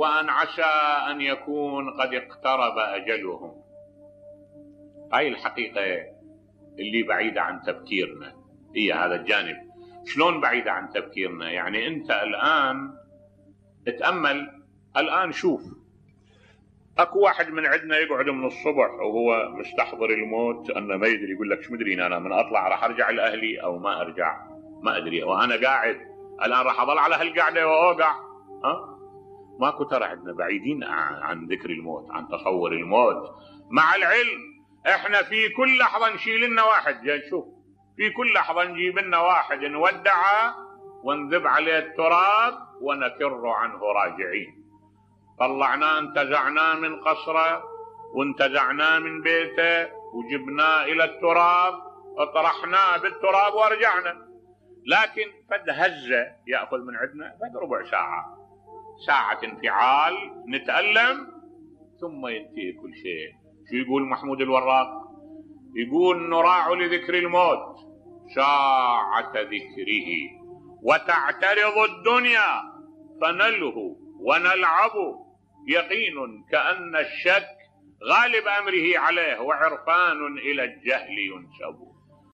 وأن عسى أن يكون قد اقترب أجلهم. هاي الحقيقة اللي بعيدة عن تفكيرنا، هي هذا الجانب. شلون بعيدة عن تفكيرنا؟ يعني أنت الآن اتأمل، الآن شوف، اكو واحد من عندنا يقعد من الصبح وهو مستحضر الموت، انه ما يدري، يقول لك شو مدري انا من اطلع راح ارجع لاهلي او ما ارجع، ما ادري، وانا قاعد الان راح اظل على هالقعده واوقع. ماكو ترى عندنا بعيدين عن ذكر الموت، عن تصور الموت. مع العلم احنا في كل لحظه نشيل لنا واحد، جاي شوف، في كل لحظه نجيب لنا واحد نودعه ونذب عليه التراب ونكر عنه راجعين. طلعناه انتزعناه من قصره وانتزعناه من بيته وجبناه الى التراب وطرحناه بالتراب ورجعنا. لكن فد هزه ياخذ من عندنا فد ربع ساعه، ساعه انفعال، نتألم ثم ينتهي كل شيء. شو يقول محمود الوراق؟ يقول نراع لذكر الموت ساعة ذكره وتعترض الدنيا فنلهو ونلعب، يقين كأن الشك غالب أمره عليه وعرفان إلى الجهل ينسب.